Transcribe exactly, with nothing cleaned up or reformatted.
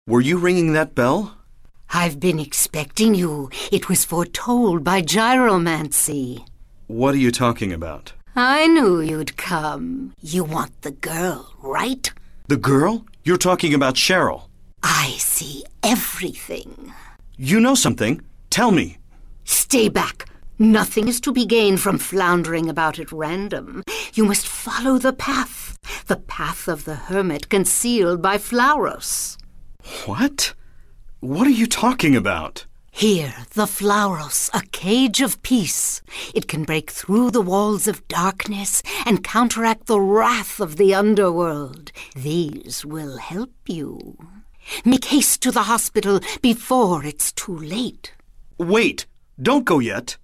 Were you ringing that bell? I've been expecting you. It was foretold by gyromancy. What are you talking about? I knew you'd come. You want the girl, right? The girl? You're talking about Cheryl. I see everything. You know something. Tell me. Stay back. Nothing is to be gained from floundering about at random. You must follow the path. The path of the hermit concealed by Flauros. What? What are you talking about? Here, the Flauros, a cage of peace. It can break through the walls of darkness and counteract the wrath of the underworld. These will help you. Make haste to the hospital before it's too late. Wait! Don't go yet.